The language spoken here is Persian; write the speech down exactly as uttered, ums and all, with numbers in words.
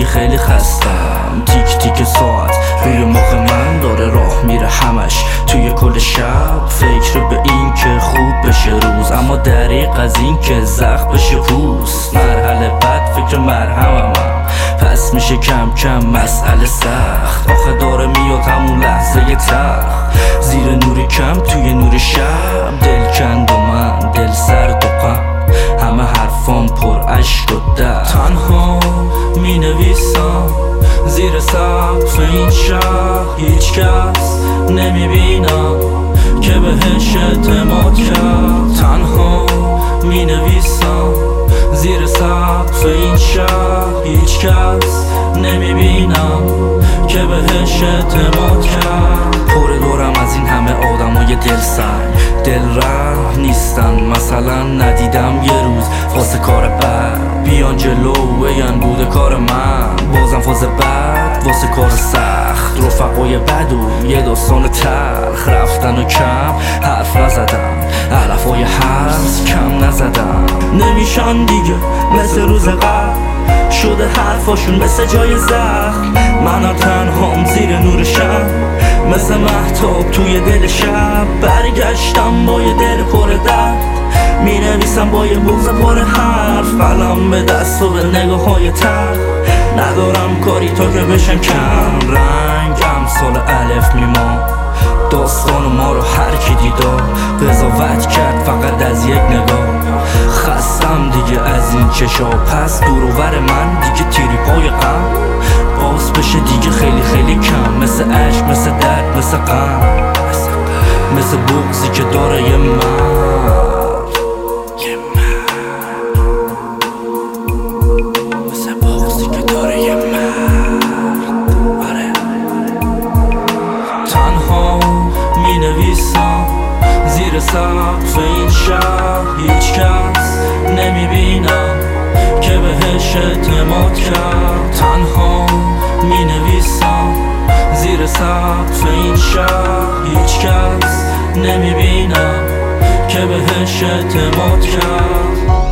خیلی خستم. تیک تیک ساعت روی مخ من داره راه میره همش توی کل شب، فکر به این که خوب بشه روز، اما دریق از این که زخم بشه پوست. مرحله بعد فکر مرهمم، پس میشه کم کم مسئله سخت. آخه داره میاد همون لحظه تلخ، زیر نور کم توی نور شب. دل کند و من دل سرد و غم، همه حرفام پر اشک و درد. تنها می نویسم زیر سقف این شهر، هیچ کس نمی بینم که بهش اعتماد کرد. تنها می نویسم زیر سقف این شهر، هیچ کس نمی بینم که بهش اعتماد کرد. پر دورم از این همه آدمای دل سنگ، دل رحم نیستن. مثلا ندیدم یه روز واسه کار بد بیان جلو بگن بوده کار من، بازم فاز بد واسه کار سخت. رفقای بد و یه داستان تلخ، رفتن و کم حرف نزدم، علفای حرف کم نزدم. نمیشن دیگه مثل روز قبل، شده حرفاشون مثل جای زخم. منم تنهام زیر نور شب، مثل مهتاب توی دل شب. برگشتم با یه دل پر درد، می نویسم با یه بغض پر حرف. قلم به دست و به نگاه های تلخ، ندارم کاری تا که بشم کم رنگ. امثال الف میما داستان ما رو هر کی دیدا قضاوت کرد فقط از یک نگاه. خستم دیگه از این چشا، پس دور و بر من دیگه تیری پای غم. باز بشه دیگه خیلی خیلی کم، مثل عشق مثل درد مثل غم، مثل بغضی که داره یه مرد. مثل بغضی که داره یه مرد. آره تنها می نویسم زیر سقف این شهر، هیچ کس نمی بینم که بهش اعتماد کرد. تنها می نویسم زیر سقف این شهر، هیچ کس نمی بینم که بهش اعتماد کرد.